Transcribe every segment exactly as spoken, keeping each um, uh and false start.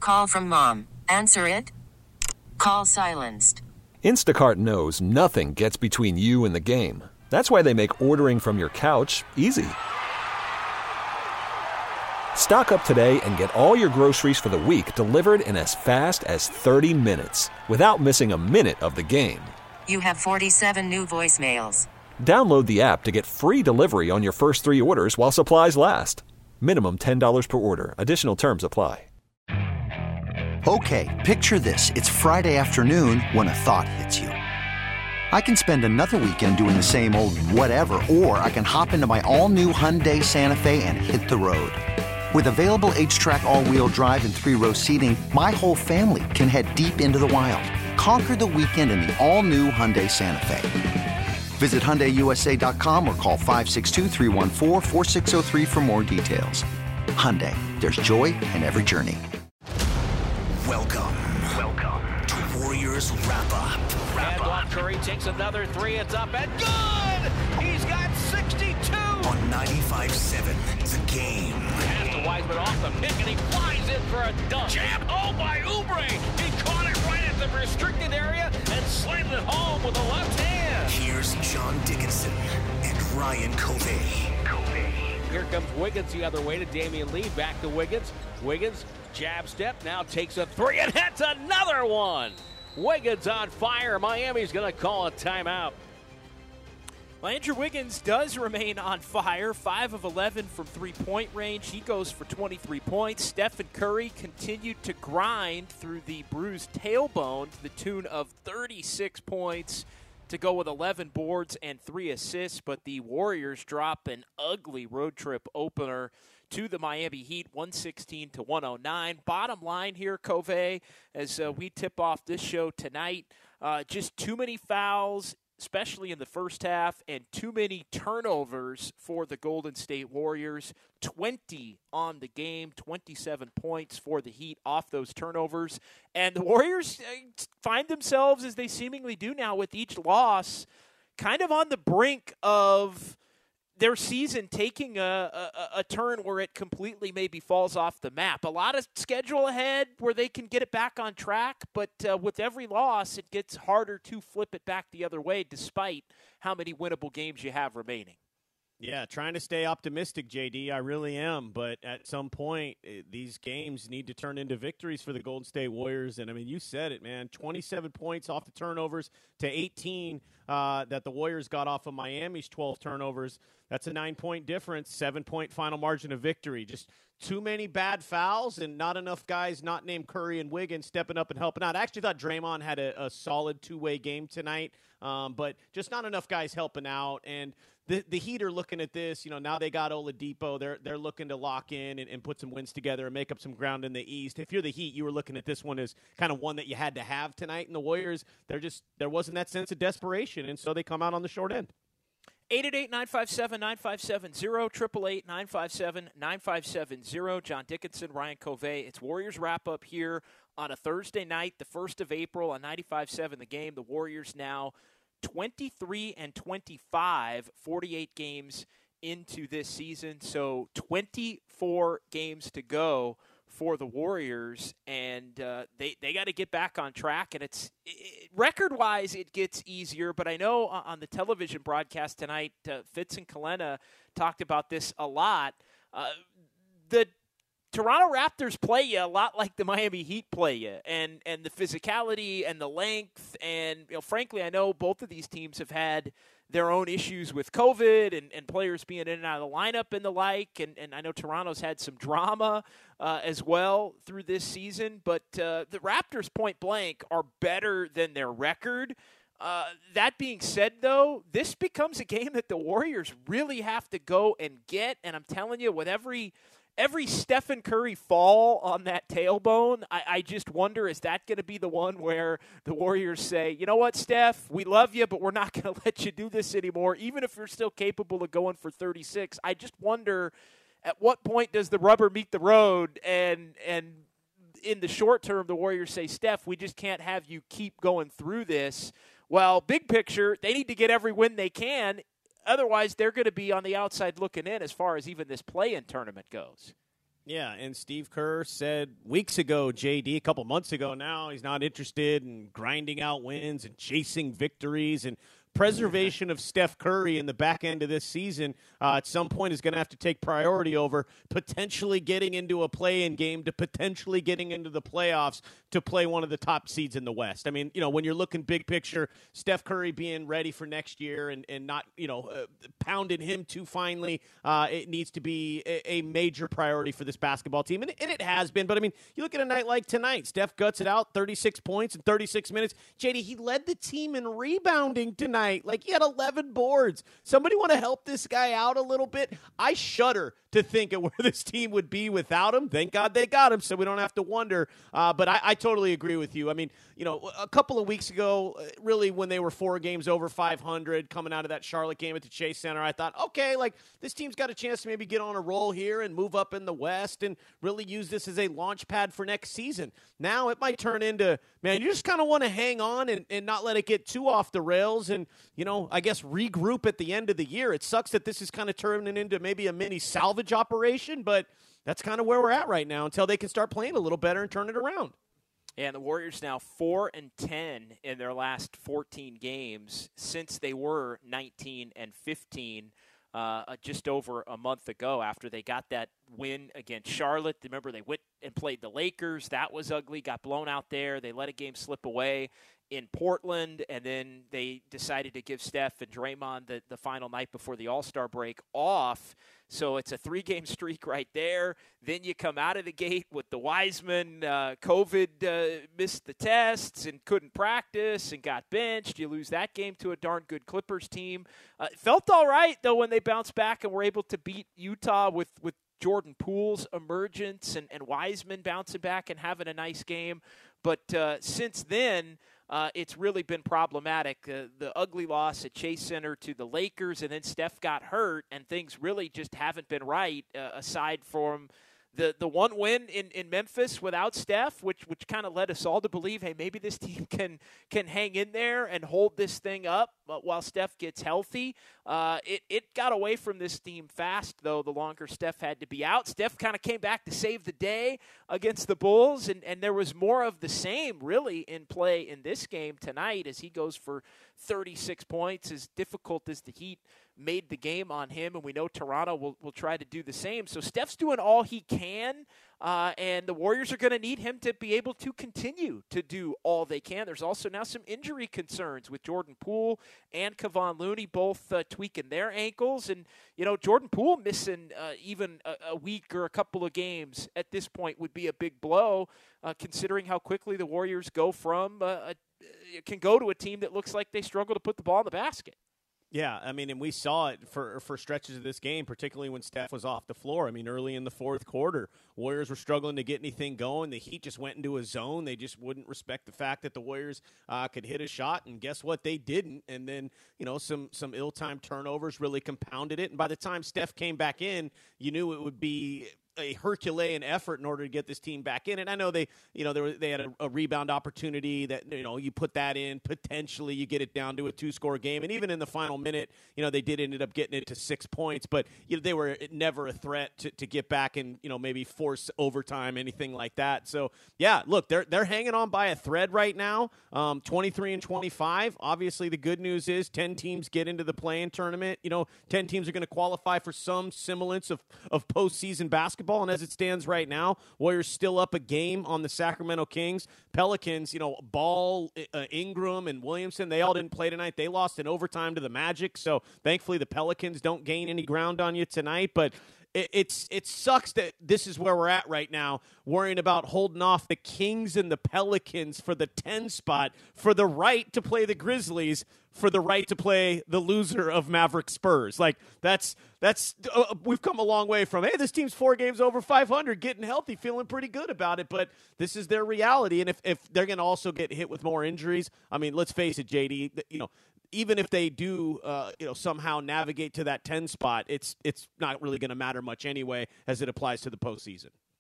Call from mom. Answer it. Call silenced. Instacart knows nothing gets between you and the game. That's why they make ordering from your couch easy. Stock up today and get all your groceries for the week delivered in as fast as thirty minutes without missing a minute of the game. You have forty-seven new voicemails. Download the app to get free delivery on your first three orders while supplies last. Minimum ten dollars per order. Additional terms apply. Okay, picture this. It's Friday afternoon when a thought hits you. I can spend another weekend doing the same old whatever, or I can hop into my all-new Hyundai Santa Fe and hit the road. With available H-Track all-wheel drive and three-row seating, my whole family can head deep into the wild. Conquer the weekend in the all-new Hyundai Santa Fe. Visit Hyundai U S A dot com or call five six two, three one four, four six zero three for more details. Hyundai, there's joy in every journey. Welcome, welcome to Warriors Wrap-Up. Wrap Up. Curry takes another three. It's up and good! He's got sixty-two! On ninety-five seven, The Game. Pass to Wiseman off the pick, and he flies in for a dunk. Jam! Oh, by Oubre! He caught it right at the restricted area and slammed it home with the left hand. Here's John Dickinson and Ryan Covey. Here comes Wiggins the other way to Damian Lee. Back to Wiggins. Wiggins, jab step, now takes a three, and that's another one. Wiggins on fire. Miami's going to call a timeout. Well, Andrew Wiggins does remain on fire. five of eleven from three-point range. He goes for twenty-three points. Stephen Curry continued to grind through the bruised tailbone to the tune of thirty-six points to go with eleven boards and three assists. But the Warriors drop an ugly road trip opener to the Miami Heat, one sixteen to one oh nine. Bottom line here, Covey, as uh, we tip off this show tonight, uh, just too many fouls, especially in the first half, and too many turnovers for the Golden State Warriors. twenty on the game, twenty-seven points for the Heat off those turnovers. And the Warriors find themselves, as they seemingly do now with each loss, kind of on the brink of their season taking a, a, a turn where it completely maybe falls off the map. A lot of schedule ahead where they can get it back on track, but uh, with every loss, it gets harder to flip it back the other way despite how many winnable games you have remaining. Yeah, trying to stay optimistic, J D. I really am. But at some point, these games need to turn into victories for the Golden State Warriors. And, I mean, you said it, man. twenty-seven points off the turnovers to eighteen uh, that the Warriors got off of Miami's twelve turnovers. That's a nine-point difference, seven-point final margin of victory. Just too many bad fouls and not enough guys not named Curry and Wiggins stepping up and helping out. I actually thought Draymond had a, a solid two-way game tonight, um, but just not enough guys helping out. And The the Heat are looking at this, you know, now they got Oladipo. They're they're looking to lock in and, and put some wins together and make up some ground in the East. If you're the Heat, you were looking at this one as kind of one that you had to have tonight. And the Warriors, they're just there wasn't that sense of desperation, and so they come out on the short end. eight eight eight, nine five seven, nine five seven zero, eight eight eight, nine five seven, nine five seven zero. John Dickinson, Ryan Covey. It's Warriors wrap-up here on a Thursday night, the first of April on ninety-five seven The Game. The Warriors now twenty-three and twenty-five, forty-eight games into this season. So twenty-four games to go for the Warriors, and uh, they they got to get back on track. And it's it, record-wise, it gets easier. But I know on the television broadcast tonight, uh, Fitz and Kalena talked about this a lot. Uh, the Toronto Raptors play you a lot like the Miami Heat play you, and and the physicality and the length, and you know, frankly, I know both of these teams have had their own issues with COVID and, and players being in and out of the lineup and the like, and, and I know Toronto's had some drama uh, as well through this season, but uh, the Raptors, point blank, are better than their record. Uh, that being said, though, this becomes a game that the Warriors really have to go and get, and I'm telling you, with every Every Stephen Curry fall on that tailbone, I, I just wonder, is that going to be the one where the Warriors say, you know what, Steph, we love you, but we're not going to let you do this anymore, even if you're still capable of going for thirty-six. I just wonder, at what point does the rubber meet the road, and and in the short term, the Warriors say, Steph, we just can't have you keep going through this. Well, big picture, they need to get every win they can. Otherwise, they're going to be on the outside looking in as far as even this play-in tournament goes. Yeah, and Steve Kerr said weeks ago, J D, a couple months ago now, he's not interested in grinding out wins and chasing victories, and preservation of Steph Curry in the back end of this season uh, at some point is going to have to take priority over potentially getting into a play-in game to potentially getting into the playoffs to play one of the top seeds in the West. I mean, you know, when you're looking big picture, Steph Curry being ready for next year and, and not, you know, uh, pounding him too finely, uh, it needs to be a, a major priority for this basketball team, and, and it has been. But, I mean, you look at a night like tonight, Steph guts it out, thirty-six points in thirty-six minutes. J D, he led the team in rebounding tonight. Like, he had eleven boards. Somebody want to help this guy out a little bit? I shudder to think of where this team would be without him. Thank God they got him, so we don't have to wonder. Uh, but I, I totally agree with you. I mean, you know, a couple of weeks ago, really when they were four games over five hundred, coming out of that Charlotte game at the Chase Center, I thought, okay, like, this team's got a chance to maybe get on a roll here and move up in the West and really use this as a launch pad for next season. Now it might turn into, man, you just kind of want to hang on and, and not let it get too off the rails and, you know, I guess regroup at the end of the year. It sucks that this is kind of turning into maybe a mini salvage operation, but that's kind of where we're at right now until they can start playing a little better and turn it around. And the Warriors now four and ten in their last fourteen games since they were nineteen and fifteen uh, just over a month ago after they got that win against Charlotte. Remember, they went and played the Lakers. That was ugly, got blown out there. They let a game slip away in Portland, and then they decided to give Steph and Draymond the, the final night before the All-Star break off. So it's a three-game streak right there. Then you come out of the gate with the Wiseman. Uh, COVID uh, missed the tests and couldn't practice and got benched. You lose that game to a darn good Clippers team. Uh, it felt all right, though, when they bounced back and were able to beat Utah with, with Jordan Poole's emergence and, and Wiseman bouncing back and having a nice game. But uh, since then, Uh, it's really been problematic. Uh, the ugly loss at Chase Center to the Lakers, and then Steph got hurt, and things really just haven't been right uh, aside from the the one win in, in Memphis without Steph, which which kind of led us all to believe, hey, maybe this team can can hang in there and hold this thing up while Steph gets healthy. Uh, it, it got away from this team fast, though, the longer Steph had to be out. Steph kind of came back to save the day against the Bulls, and, and there was more of the same, really, in play in this game tonight as he goes for thirty-six points, as difficult as the Heat made the game on him, and we know Toronto will, will try to do the same. So Steph's doing all he can, uh, and the Warriors are going to need him to be able to continue to do all they can. There's also now some injury concerns with Jordan Poole and Kevon Looney both uh, tweaking their ankles. And, you know, Jordan Poole missing uh, even a, a week or a couple of games at this point would be a big blow, uh, considering how quickly the Warriors go from uh, a, can go to a team that looks like they struggle to put the ball in the basket. Yeah, I mean, and we saw it for for stretches of this game, particularly when Steph was off the floor. I mean, early in the fourth quarter, Warriors were struggling to get anything going. The Heat just went into a zone. They just wouldn't respect the fact that the Warriors uh, could hit a shot, and guess what? They didn't. And then, you know, some some ill-timed turnovers really compounded it. And by the time Steph came back in, you knew it would be a Herculean effort in order to get this team back in. And I know they, you know, they, were, they had a, a rebound opportunity that, you know, you put that in, potentially you get it down to a two-score game. And even in the final minute, you know, they did ended up getting it to six points, but, you know, they were never a threat to, to get back and, you know, maybe force overtime, anything like that. So, yeah, look, they're they're hanging on by a thread right now, um, twenty-three and twenty-five. Obviously, the good news is ten teams get into the play-in tournament. You know, ten teams are going to qualify for some semblance of, of postseason basketball. And as it stands right now, Warriors still up a game on the Sacramento Kings. Pelicans, you know, Ball, uh, Ingram, and Williamson, they all didn't play tonight. They lost in overtime to the Magic. So thankfully the Pelicans don't gain any ground on you tonight. But it, it's it sucks that this is where we're at right now, worrying about holding off the Kings and the Pelicans for the ten spot for the right to play the Grizzlies, for the right to play the loser of Maverick Spurs. Like, that's that's uh, we've come a long way from, hey, this team's four games over five hundred, getting healthy, feeling pretty good about it, but this is their reality. And if, if they're going to also get hit with more injuries, I mean, let's face it, J D, you know, even if they do, uh, you know, somehow navigate to that ten spot, it's it's not really going to matter much anyway as it applies to the postseason.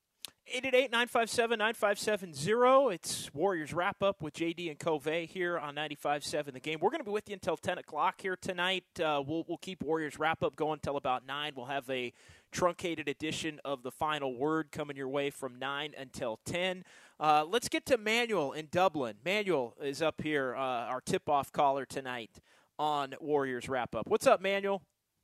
eight eight eight, nine five seven, nine five seven zero. It's Warriors Wrap-Up with J D and Covey here on ninety-five point seven The Game. We're going to be with you until ten o'clock here tonight. Uh, we'll, we'll keep Warriors Wrap-Up going until about nine. We'll have a truncated edition of The Final Word coming your way from nine until ten. Uh, let's get to Manuel in Dublin. Manuel is up here, uh, our tip-off caller tonight on Warriors Wrap-Up. What's up, Manuel?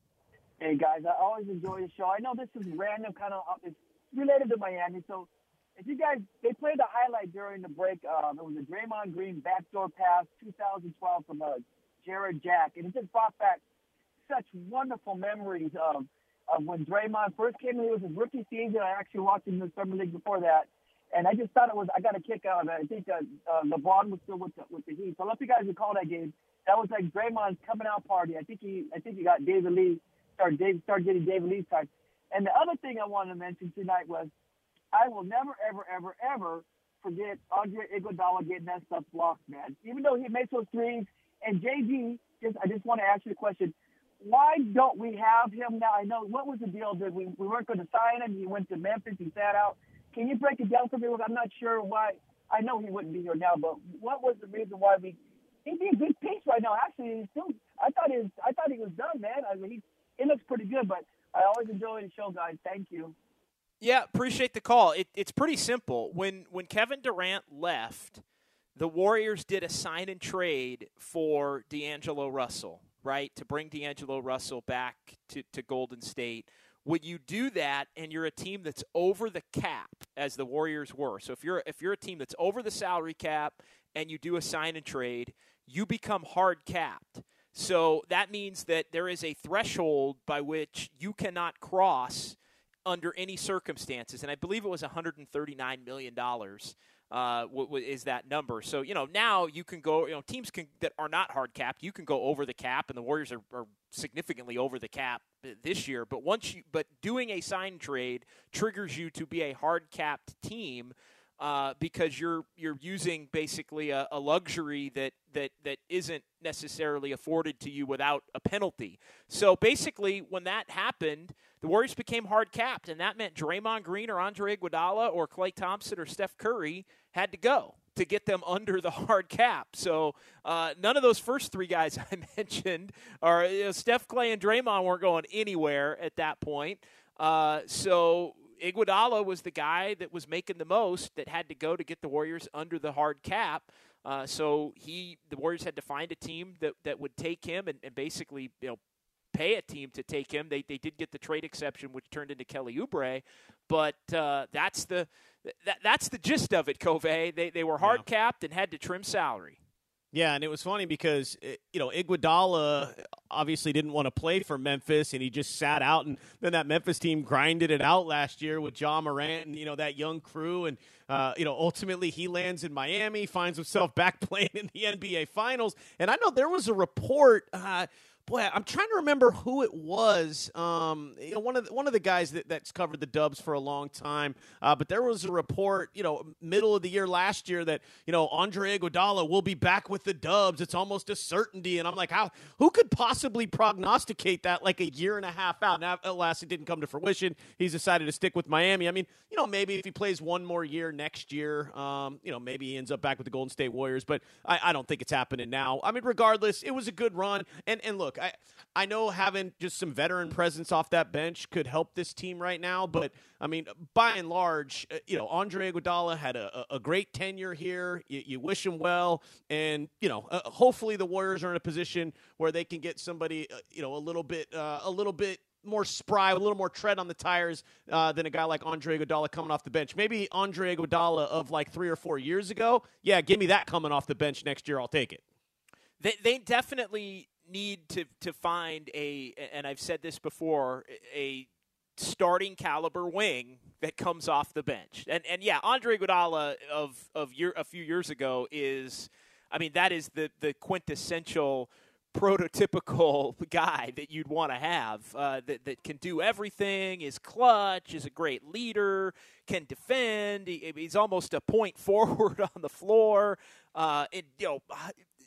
Hey, guys. I always enjoy the show. I know this is random, kind of – it's related to Miami. So if you guys, they played a highlight during the break. Um, it was a Draymond Green backdoor pass, two thousand twelve from uh, Jared Jack. And it just brought back such wonderful memories of, of when Draymond first came in. It was his rookie season. I actually watched him in the Summer League before that. And I just thought it was, I got a kick out of it. I think uh, uh, LeBron was still with the, with the Heat. So I don't know if you guys recall that game. That was like Draymond's coming out party. I think he, I think he got David Lee, started, Dave, started getting David Lee's time. And the other thing I wanted to mention tonight was I will never, ever, ever, ever forget Andre Iguodala getting that stuff blocked, man. Even though he makes those threes. And J D, just I just want to ask you the question, why don't we have him now? I know, what was the deal? That we, we weren't going to sign him. He went to Memphis. He sat out. Can you break it down for me? I'm not sure why. I know he wouldn't be here now, but what was the reason why we – he'd be a good piece right now. Actually, he's still, I thought he was, I thought he was done, man. I mean, he, he looks pretty good, but – I always enjoy the show, guys. Thank you. Yeah, appreciate the call. It, it's pretty simple. When when Kevin Durant left, the Warriors did a sign and trade for D'Angelo Russell, right, to bring D'Angelo Russell back to, to Golden State. Would you do that and you're a team that's over the cap, as the Warriors were? So if you're if you're a team that's over the salary cap and you do a sign and trade, you become hard capped. So that means that there is a threshold by which you cannot cross under any circumstances. And I believe it was one hundred thirty-nine million dollars uh, w- w- is that number. So, you know, now you can go, you know, teams can that are not hard capped, you can go over the cap, and the Warriors are, are significantly over the cap this year. But once you, but doing a sign trade triggers you to be a hard capped team. Uh, because you're you're using basically a, a luxury that, that, that isn't necessarily afforded to you without a penalty. So basically, when that happened, the Warriors became hard capped, and that meant Draymond Green or Andre Iguodala or Klay Thompson or Steph Curry had to go to get them under the hard cap. So uh, none of those first three guys I mentioned, or you know, Steph, Klay, and Draymond weren't going anywhere at that point. Uh, so. Iguodala was the guy that was making the most that had to go to get the Warriors under the hard cap. Uh, so he, the Warriors had to find a team that, that would take him and, and basically, you know, pay a team to take him. They they did get the trade exception, which turned into Kelly Oubre, but uh, that's the that, that's the gist of it, Covey. They they were hard capped and had to trim salary. Yeah, and it was funny because, you know, Iguodala obviously didn't want to play for Memphis, and he just sat out. And then that Memphis team grinded it out last year with Ja Morant and, you know, that young crew. And, uh, you know, ultimately he lands in Miami, finds himself back playing in the N B A Finals. And I know there was a report uh, – Boy, I'm trying to remember who it was. Um, you know, one of the, one of the guys that, that's covered the Dubs for a long time. Uh, but there was a report, you know, middle of the year last year that, you know, Andre Iguodala will be back with the Dubs. It's almost a certainty. And I'm like, how? Who could possibly prognosticate that like a year and a half out? Now, alas, it didn't come to fruition. He's decided to stick with Miami. I mean, you know, maybe if he plays one more year next year, um, you know, maybe he ends up back with the Golden State Warriors. But I, I don't think it's happening now. I mean, regardless, it was a good run. And and look, I I know having just some veteran presence off that bench could help this team right now, but I mean, by and large, you know, Andre Iguodala had a, a great tenure here. You, you wish him well, and you know, uh, hopefully the Warriors are in a position where they can get somebody, uh, you know, a little bit, uh, a little bit more spry, a little more tread on the tires uh, than a guy like Andre Iguodala coming off the bench. Maybe Andre Iguodala of like three or four years ago. Yeah, give me that coming off the bench next year. I'll take it. They they definitely need to to find a, and I've said this before, a starting caliber wing that comes off the bench. And and yeah, Andre Iguodala of of year a few years ago is, I mean, that is the the quintessential prototypical guy that you'd want to have, uh, that that can do everything, is clutch, is a great leader, can defend. He, he's almost a point forward on the floor. Uh, it, you know. It,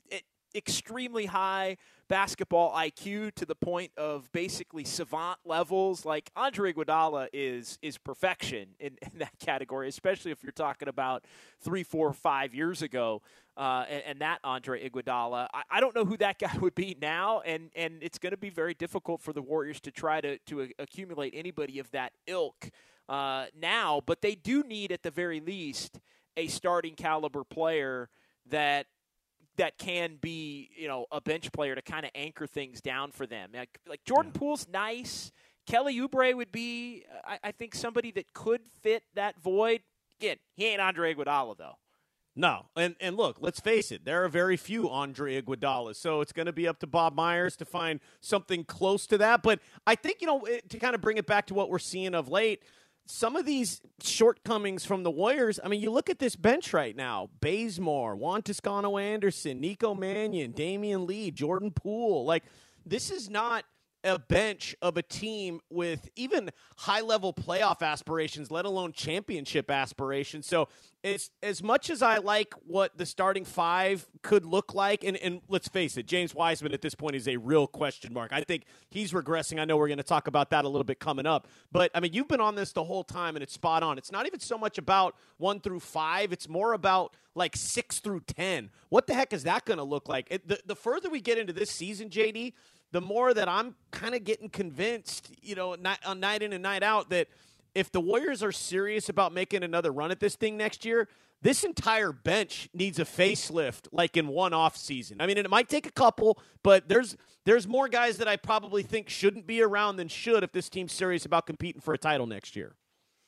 extremely high basketball I Q to the point of basically savant levels. Like Andre Iguodala is is perfection in, in that category, especially if you're talking about three, four, five years ago. Uh, and, and that Andre Iguodala, I, I don't know who that guy would be now, and, and it's going to be very difficult for the Warriors to try to to a, accumulate anybody of that ilk uh, now. But they do need, at the very least, a starting caliber player that that can be, you know, a bench player to kind of anchor things down for them. Like, like Jordan yeah. Poole's nice. Kelly Oubre would be, I, I think, somebody that could fit that void. Again, he ain't Andre Iguodala, though. No, and and look, let's face it, there are very few Andre Iguodalas, so it's going to be up to Bob Myers to find something close to that. But I think, you know, to kind of bring it back to what we're seeing of late, some of these shortcomings from the Warriors, I mean, you look at this bench right now, Bazemore, Juan Toscano-Anderson, Nico Mannion, Damian Lee, Jordan Poole. Like, this is not a bench of a team with even high-level playoff aspirations, let alone championship aspirations. So it's, as much as I like what the starting five could look like, and, and let's face it, James Wiseman at this point is a real question mark. I think he's regressing. I know we're going to talk about that a little bit coming up. But, I mean, you've been on this the whole time, and it's spot on. It's not even so much about one through five. It's more about, like, six through ten. What the heck is that going to look like? It, the, the further we get into this season, J D, the more that I'm kind of getting convinced, you know, night, on night in and night out, that if the Warriors are serious about making another run at this thing next year, this entire bench needs a facelift, like in one off season. I mean, it might take a couple, but there's there's more guys that I probably think shouldn't be around than should if this team's serious about competing for a title next year.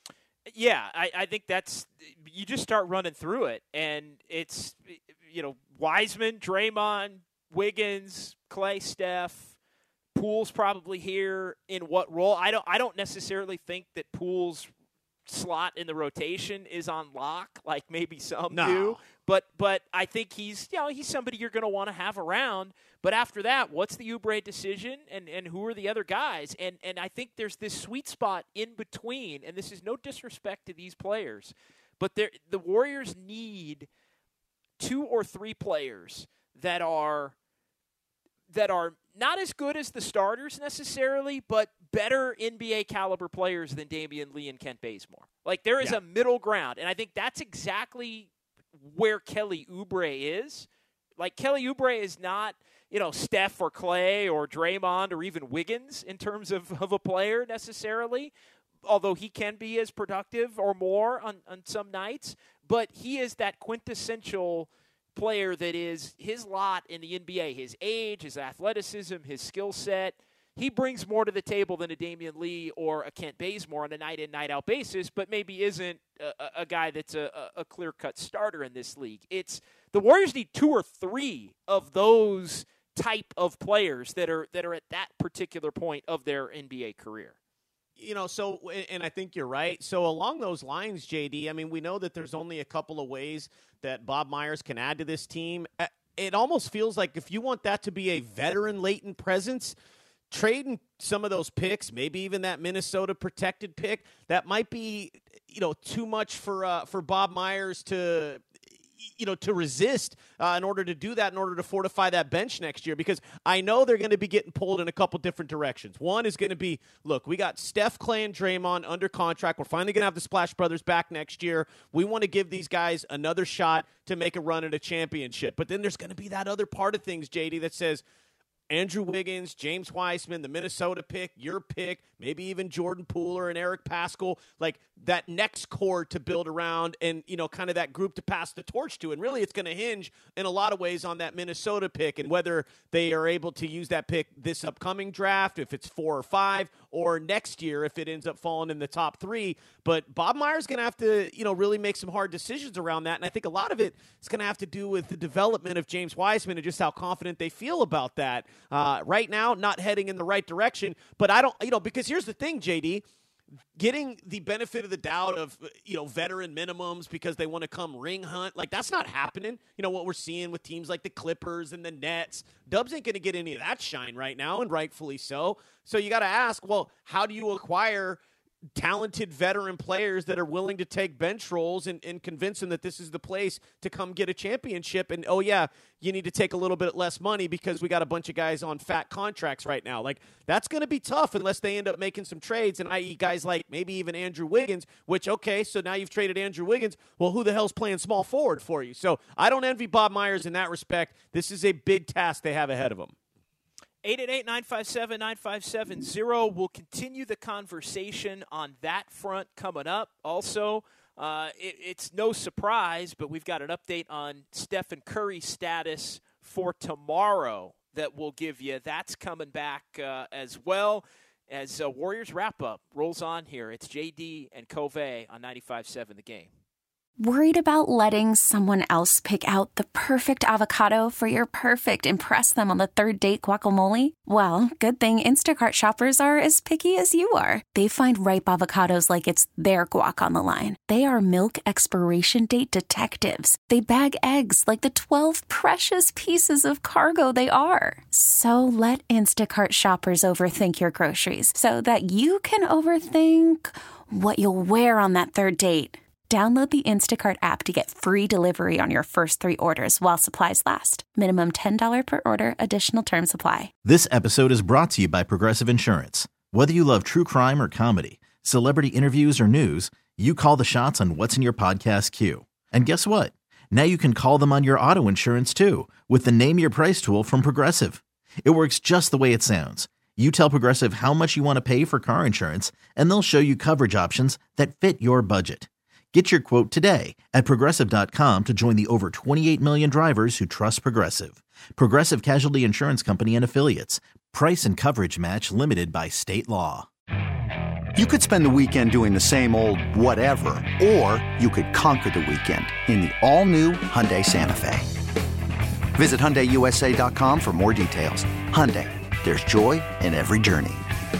Yeah, I, I think that's – you just start running through it, and it's, you know, Wiseman, Draymond, Wiggins, Clay, Steph, Poole's probably here. In what role? I don't I don't necessarily think that Poole's slot in the rotation is on lock, like maybe some no. do. But but I think he's you know he's somebody you're going to want to have around. But after that, what's the Oubre decision, and, and who are the other guys? And and I think there's this sweet spot in between. And this is no disrespect to these players, but the Warriors need two or three players that are that are not as good as the starters necessarily, but better N B A caliber players than Damian Lee and Kent Bazemore. Like, there is yeah. a middle ground, and I think that's exactly where Kelly Oubre is. Like, Kelly Oubre is not, you know, Steph or Clay or Draymond or even Wiggins in terms of, of a player necessarily, although he can be as productive or more on, on some nights. But he is that quintessential player that is his lot in the N B A, his age, his athleticism, his skill set. He brings more to the table than a Damian Lee or a Kent Bazemore on a night-in, night-out basis, but maybe isn't a, a guy that's a, a clear-cut starter in this league. It's the Warriors need two or three of those type of players that are that are at that particular point of their N B A career. You know, so, and I think you're right. So along those lines, J D, I mean, we know that there's only a couple of ways that Bob Myers can add to this team. It almost feels like if you want that to be a veteran latent presence, trading some of those picks, maybe even that Minnesota protected pick, that might be, you know, too much for uh, for Bob Myers to, you know, to resist uh, in order to do that, in order to fortify that bench next year, because I know they're going to be getting pulled in a couple different directions. One is going to be, look, we got Steph, Clay, and Draymond under contract. We're finally going to have the Splash Brothers back next year. We want to give these guys another shot to make a run at a championship. But then there's going to be that other part of things, J D, that says, Andrew Wiggins, James Wiseman, the Minnesota pick, your pick, maybe even Jordan Poole and Eric Paschall, like that next core to build around and, you know, kind of that group to pass the torch to. And really it's going to hinge in a lot of ways on that Minnesota pick and whether they are able to use that pick this upcoming draft, if it's four or five, or next year if it ends up falling in the top three. But Bob Myers is going to have to, you know, really make some hard decisions around that. And I think a lot of it is going to have to do with the development of James Wiseman and just how confident they feel about that. Uh, right now, not heading in the right direction. But I don't, you know, because here's the thing, J D, getting the benefit of the doubt of, you know, veteran minimums because they want to come ring hunt, like that's not happening. You know, what we're seeing with teams like the Clippers and the Nets, Dubs ain't going to get any of that shine right now, and rightfully so. So you got to ask, well, how do you acquire talented veteran players that are willing to take bench roles and, and convince them that this is the place to come get a championship. And, oh, yeah, you need to take a little bit less money because we got a bunch of guys on fat contracts right now. Like, that's going to be tough unless they end up making some trades, and that is guys like maybe even Andrew Wiggins, which, okay, so now you've traded Andrew Wiggins. Well, who the hell's playing small forward for you? So I don't envy Bob Myers in that respect. This is a big task they have ahead of them. eight eight eight, nine five seven, nine five seven zero. We'll continue the conversation on that front coming up. Also, uh, it, it's no surprise, but we've got an update on Stephen Curry's status for tomorrow that we'll give you. That's coming back uh, as well as uh, Warriors wrap-up rolls on here. It's J D and Covey on ninety-five seven The Game. Worried about letting someone else pick out the perfect avocado for your perfect impress them on the third date guacamole? Well, good thing Instacart shoppers are as picky as you are. They find ripe avocados like it's their guac on the line. They are milk expiration date detectives. They bag eggs like the twelve precious pieces of cargo they are. So let Instacart shoppers overthink your groceries so that you can overthink what you'll wear on that third date. Download the Instacart app to get free delivery on your first three orders while supplies last. Minimum ten dollars per order. Additional terms apply. This episode is brought to you by Progressive Insurance. Whether you love true crime or comedy, celebrity interviews or news, you call the shots on what's in your podcast queue. And guess what? Now you can call them on your auto insurance too with the Name Your Price tool from Progressive. It works just the way it sounds. You tell Progressive how much you want to pay for car insurance, and they'll show you coverage options that fit your budget. Get your quote today at Progressive dot com to join the over twenty-eight million drivers who trust Progressive. Progressive Casualty Insurance Company and Affiliates. Price and coverage match limited by state law. You could spend the weekend doing the same old whatever, or you could conquer the weekend in the all-new Hyundai Santa Fe. Visit Hyundai U S A dot com for more details. Hyundai, there's joy in every journey.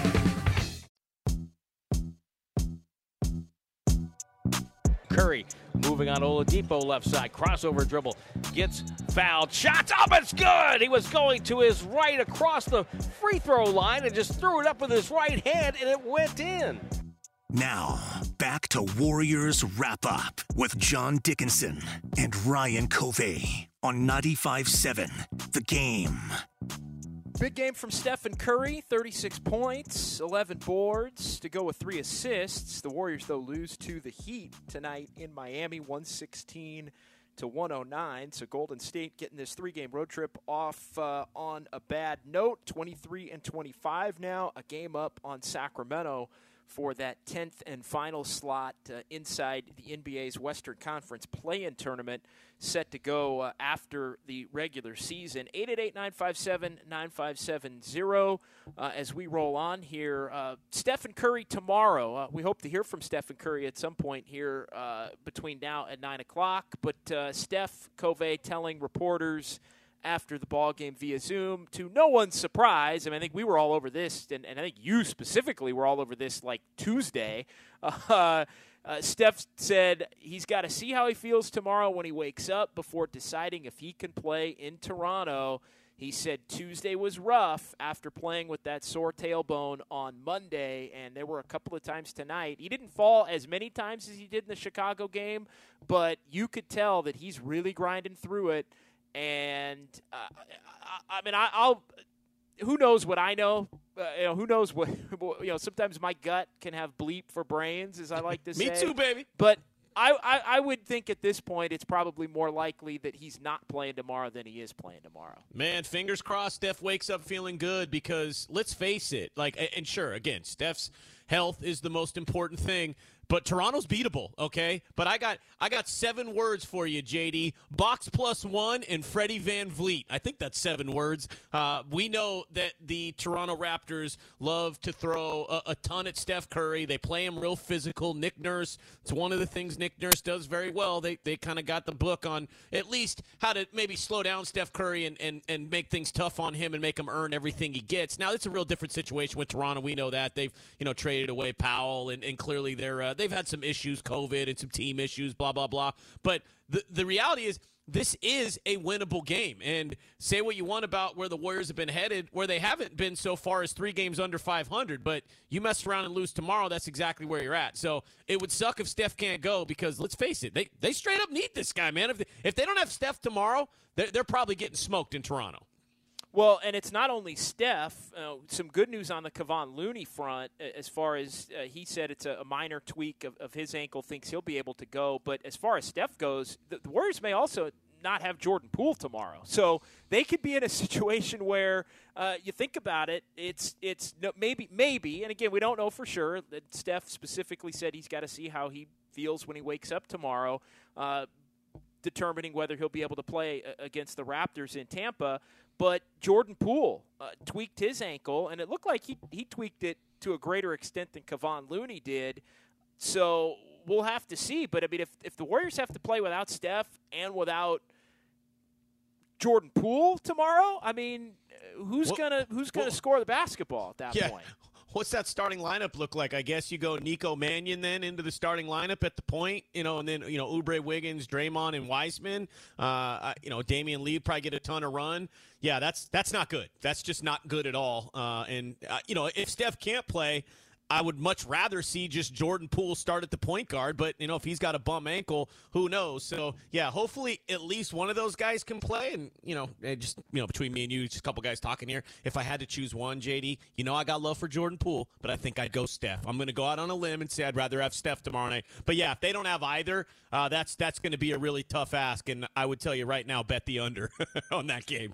Curry moving on Oladipo left side. Crossover dribble. Gets fouled. Shots up. It's good. He was going to his right across the free throw line and just threw it up with his right hand, and it went in. Now, back to Warriors Wrap-Up with John Dickinson and Ryan Covey on ninety-five seven The Game. Big game from Stephen Curry, thirty-six points, eleven boards to go with three assists. The Warriors, though, lose to the Heat tonight in Miami, one sixteen to one oh nine. So Golden State getting this three-game road trip off uh, on a bad note, twenty-three and twenty-five now, a game up on Sacramento for that tenth and final slot uh, inside the N B A's Western Conference play-in tournament set to go uh, after the regular season. eight eight eight, nine five seven, nine five seven zero uh, as we roll on here. Uh, Stephen Curry tomorrow. Uh, we hope to hear from Stephen Curry at some point here uh, between now and nine o'clock. But uh, Steph Covey telling reporters after the ball game via Zoom, to no one's surprise. I mean, I think we were all over this, and, and I think you specifically were all over this like Tuesday. Uh, uh, Steph said he's got to see how he feels tomorrow when he wakes up before deciding if he can play in Toronto. He said Tuesday was rough after playing with that sore tailbone on Monday, and there were a couple of times tonight. He didn't fall as many times as he did in the Chicago game, but you could tell that he's really grinding through it. And uh, I, I mean, I, I'll. Who knows what I know? Uh, you know, who knows what? You know, sometimes my gut can have bleep for brains, as I like to say. Me too, baby. But I, I, I would think at this point it's probably more likely that he's not playing tomorrow than he is playing tomorrow. Man, fingers crossed Steph wakes up feeling good because let's face it, like, and sure, again, Steph's health is the most important thing. But Toronto's beatable, okay? But I got I got seven words for you, J D. Box plus one and Freddie Van Vliet. I think that's seven words. Uh, we know that the Toronto Raptors love to throw a, a ton at Steph Curry. They play him real physical. Nick Nurse, it's one of the things Nick Nurse does very well. They they kind of got the book on at least how to maybe slow down Steph Curry and, and, and make things tough on him and make him earn everything he gets. Now, it's a real different situation with Toronto. We know that. They've, you know, traded away Powell, and, and clearly they're uh, – they've had some issues, COVID and some team issues, blah, blah, blah. But the, the reality is this is a winnable game. And say what you want about where the Warriors have been headed, where they haven't been so far as three games under five hundred, but you mess around and lose tomorrow, that's exactly where you're at. So it would suck if Steph can't go because, let's face it, they, they straight up need this guy, man. If they, if they don't have Steph tomorrow, they're, they're probably getting smoked in Toronto. Well, and it's not only Steph. Uh, some good news on the Kevon Looney front, as far as uh, he said it's a, a minor tweak of, of his ankle, thinks he'll be able to go. But as far as Steph goes, the, the Warriors may also not have Jordan Poole tomorrow. So they could be in a situation where uh, you think about it, it's it's no, maybe, maybe, and again, we don't know for sure. That Steph specifically said he's got to see how he feels when he wakes up tomorrow, uh, determining whether he'll be able to play against the Raptors in Tampa. But Jordan Poole uh, tweaked his ankle, and it looked like he, he tweaked it to a greater extent than Kevon Looney did. So we'll have to see. But, I mean, if, if the Warriors have to play without Steph and without Jordan Poole tomorrow, I mean, who's going to who's gonna score the basketball at that yeah. point? What's that starting lineup look like? I guess you go Nico Mannion then into the starting lineup at the point, you know, and then, you know, Oubre, Wiggins, Draymond, and Wiseman. Uh, you know, Damian Lee probably get a ton of run. Yeah, that's that's not good. That's just not good at all. Uh, and, uh, you know, if Steph can't play, I would much rather see just Jordan Poole start at the point guard. But, you know, if he's got a bum ankle, who knows? So, yeah, hopefully at least one of those guys can play. And, you know, just, you know, between me and you, just a couple guys talking here. If I had to choose one, J D, you know I got love for Jordan Poole, but I think I'd go Steph. I'm going to go out on a limb and say I'd rather have Steph tomorrow night. But, yeah, if they don't have either, uh, that's that's going to be a really tough ask. And I would tell you right now, bet the under on that game.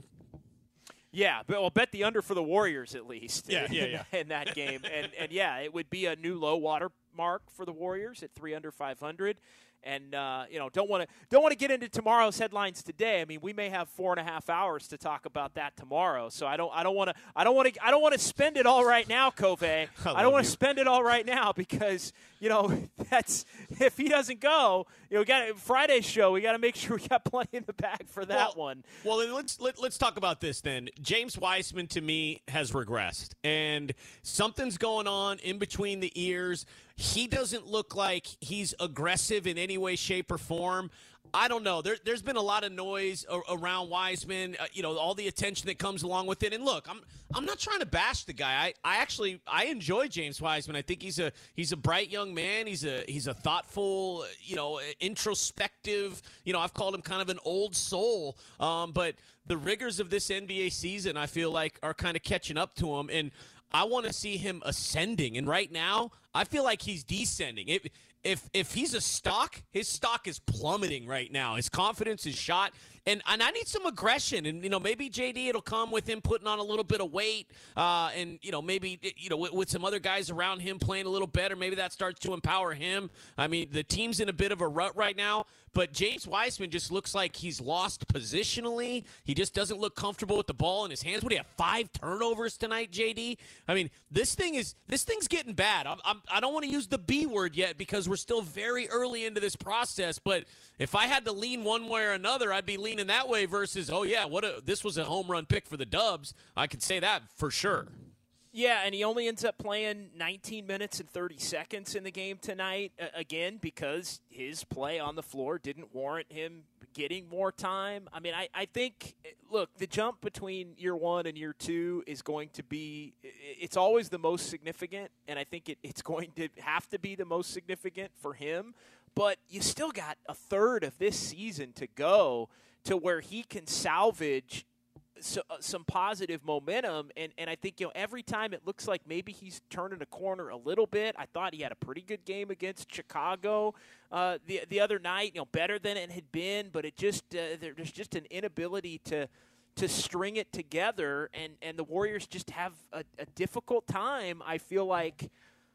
Yeah, but we'll bet the under for the Warriors at least. Yeah, yeah, yeah. in that game, and and yeah, it would be a new low water mark for the Warriors at three under five hundred. And uh, you know, don't want to don't want to get into tomorrow's headlines today. I mean, we may have four and a half hours to talk about that tomorrow. So I don't I don't want to I don't want to I don't want to spend it all right now, Covey. I, I don't want to spend it all right now because you know that's if he doesn't go, you know, we got Friday's show. We got to make sure we got plenty in the bag for that well, one. Well, then let's let, let's talk about this then. James Wiseman to me has regressed, and something's going on in between the ears. He doesn't look like he's aggressive in any way, shape, or form. I don't know. There, there's been a lot of noise around Wiseman, uh, you know, all the attention that comes along with it. And look, I'm I'm not trying to bash the guy. I, I actually I enjoy James Wiseman. I think he's a he's a bright young man. He's a he's a thoughtful, you know, introspective. You know, I've called him kind of an old soul. Um, but the rigors of this N B A season, I feel like, are kind of catching up to him. And I want to see him ascending. And right now, I feel like he's descending. If if if he's a stock, his stock is plummeting right now. His confidence is shot. And and I need some aggression. And, you know, maybe J D, it'll come with him putting on a little bit of weight. Uh, and, you know, maybe, you know, with, with some other guys around him playing a little better, maybe that starts to empower him. I mean, the team's in a bit of a rut right now. But James Wiseman just looks like he's lost positionally. He just doesn't look comfortable with the ball in his hands. What do you have, five turnovers tonight, J D? I mean, this thing is this thing's getting bad. I'm, I'm, I don't want to use the B word yet because we're still very early into this process. But if I had to lean one way or another, I'd be leaning that way versus, oh, yeah, what a, this was a home run pick for the Dubs. I could say that for sure. Yeah, and he only ends up playing nineteen minutes and thirty seconds in the game tonight, uh, again, because his play on the floor didn't warrant him getting more time. I mean, I, I think, look, the jump between year one and year two is going to be, it's always the most significant, and I think it, it's going to have to be the most significant for him. But you still got a third of this season to go to where he can salvage So, uh, some positive momentum, and, and I think, you know, every time it looks like maybe he's turning a corner a little bit. I thought he had a pretty good game against Chicago uh, the the other night, you know, better than it had been, but it just uh, there, there's just an inability to to string it together, and, and the Warriors just have a, a difficult time, I feel like,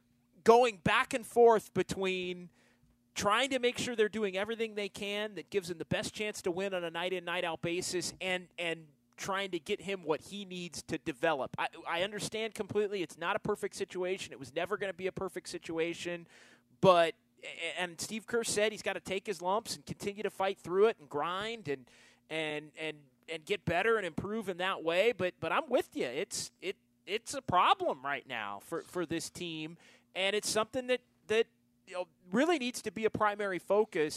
going back and forth between trying to make sure they're doing everything they can that gives them the best chance to win on a night-in, night-out basis, and and trying to get him what he needs to develop. I, I understand completely it's not a perfect situation. It was never going to be a perfect situation. But, and Steve Kerr said he's got to take his lumps and continue to fight through it and grind and and and and get better and improve in that way. But but I'm with you. It's it it's a problem right now for, for this team, and it's something that, that you know, really needs to be a primary focus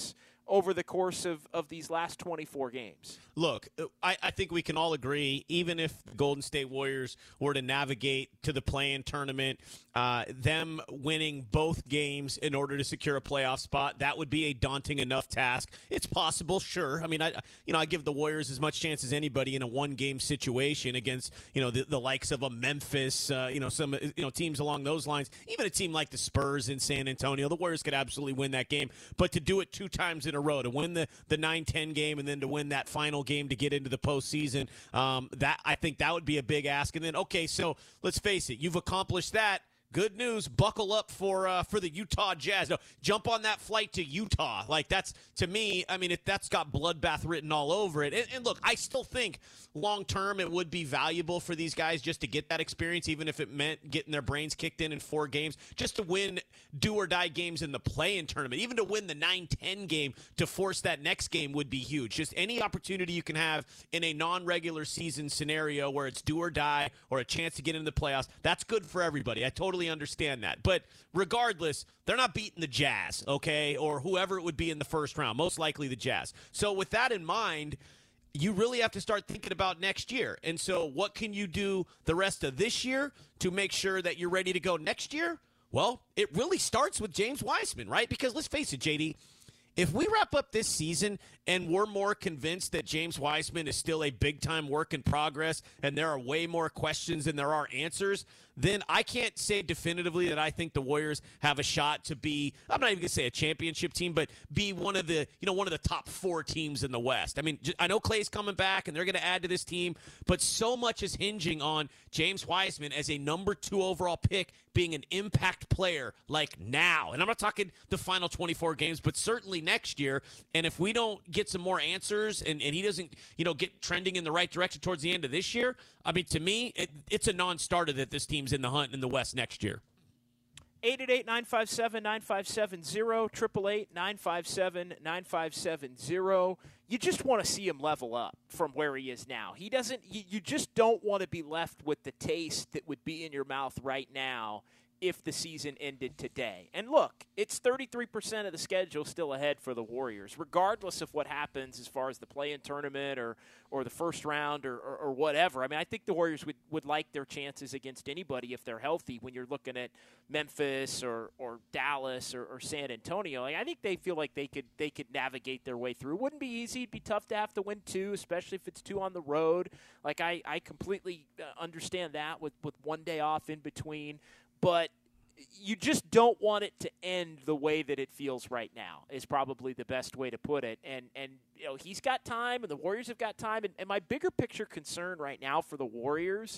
over the course of, of these last twenty-four games. Look, I, I think we can all agree, even if the Golden State Warriors were to navigate to the play-in tournament, uh, them winning both games in order to secure a playoff spot, that would be a daunting enough task. It's possible, sure. I mean, I you know I give the Warriors as much chance as anybody in a one-game situation against you know the, the likes of a Memphis, uh, you know some you know teams along those lines. Even a team like the Spurs in San Antonio, the Warriors could absolutely win that game. But to do it two times in a row, to win the the nine ten game and then to win that final game to get into the postseason, um, that I think that would be a big ask. And then, okay, so let's face it, you've accomplished that. Good news. Buckle up for uh, for the Utah Jazz. No, jump on that flight to Utah. Like, that's, to me, I mean, if that's got bloodbath written all over it. And, and look, I still think long-term it would be valuable for these guys just to get that experience, even if it meant getting their brains kicked in in four games, just to win do-or-die games in the play-in tournament. Even to win the nine ten game to force that next game would be huge. Just any opportunity you can have in a non-regular season scenario where it's do-or-die or a chance to get into the playoffs, that's good for everybody. I totally understand that. But regardless, they're not beating the Jazz, okay, or whoever it would be in the first round, most likely the Jazz. So with that in mind, you really have to start thinking about next year. And so what can you do the rest of this year to make sure that you're ready to go next year? Well, it really starts with James Wiseman, right? Because let's face it, J D, if we wrap up this season and we're more convinced that James Wiseman is still a big-time work in progress and there are way more questions than there are answers, then I can't say definitively that I think the Warriors have a shot to be, I'm not even going to say a championship team, but be one of the, you know, one of the top four teams in the West. I mean, I know Klay's coming back and they're going to add to this team, but so much is hinging on James Wiseman as a number two overall pick being an impact player like now. And I'm not talking the final twenty-four games, but certainly next year. And if we don't get some more answers and, and he doesn't, you know, get trending in the right direction towards the end of this year, I mean, to me, it, it's a non-starter that this team's in the hunt in the West next year. eight eight eight, nine five seven, nine five seven zero, eight eight eight, nine five seven, nine five seven zero. You just want to see him level up from where he is now. He doesn't. You, you just don't want to be left with the taste that would be in your mouth right now if the season ended today. And look, it's thirty-three percent of the schedule still ahead for the Warriors, regardless of what happens as far as the play-in tournament or, or the first round or, or, or whatever. I mean, I think the Warriors would, would like their chances against anybody if they're healthy when you're looking at Memphis or, or Dallas or, or San Antonio. Like, I think they feel like they could they could navigate their way through. It wouldn't be easy. It'd be tough to have to win two, especially if it's two on the road. Like, I, I completely understand that with, with one day off in between. But you just don't want it to end the way that it feels right now is probably the best way to put it. And, and you know, he's got time and the Warriors have got time. And, and my bigger picture concern right now for the Warriors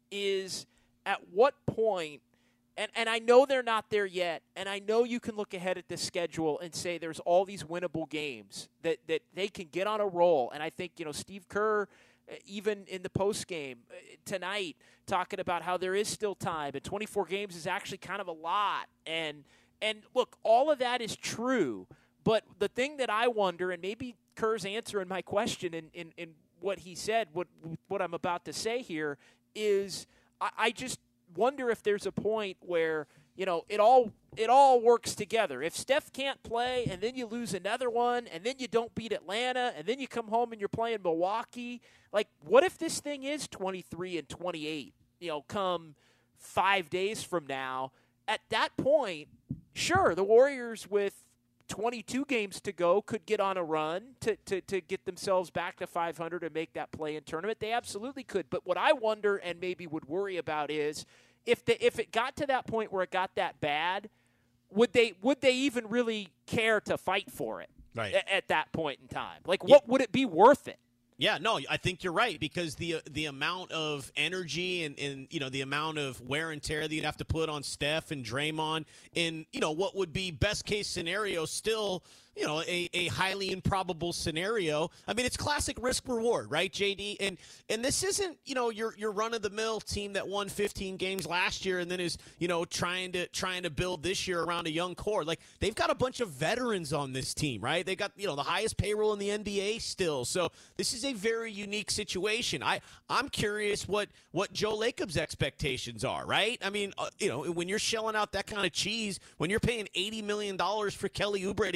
is at what point, and, and I know they're not there yet, and I know you can look ahead at this schedule and say there's all these winnable games that, that they can get on a roll. And I think, you know, Steve Kerr, even in the postgame tonight, talking about how there is still time, and twenty-four games is actually kind of a lot. And and look, all of that is true. But the thing that I wonder, and maybe Kerr's answering my question in, in, in what he said, what what I'm about to say here, is I, I just wonder if there's a point where, you know, it all it all works together. If Steph can't play and then you lose another one and then you don't beat Atlanta and then you come home and you're playing Milwaukee, like, what if this thing is twenty-three and twenty-eight, you know, come five days from now? At that point, sure, the Warriors with twenty-two games to go could get on a run to, to, to get themselves back to five hundred and make that play-in tournament. They absolutely could. But what I wonder and maybe would worry about is if the, if it got to that point where it got that bad, would they would they even really care to fight for it right. at, at that point in time? Like, what yeah. would it be worth it? Yeah, no, I think you're right, because the the amount of energy and, and you know the amount of wear and tear that you'd have to put on Steph and Draymond in, you know, what would be best case scenario still, you know, a, a highly improbable scenario. I mean, it's classic risk reward, right, J D? And and this isn't, you know, your your run of the mill team that won fifteen games last year and then is, you know, trying to trying to build this year around a young core. Like, they've got a bunch of veterans on this team, right? They got, you know, the highest payroll in the N B A still. So this is a very unique situation. I I'm curious what what Joe Lacob's expectations are, right? I mean, uh, you know, when you're shelling out that kind of cheese, when you're paying eighty million dollars for Kelly Oubre to come here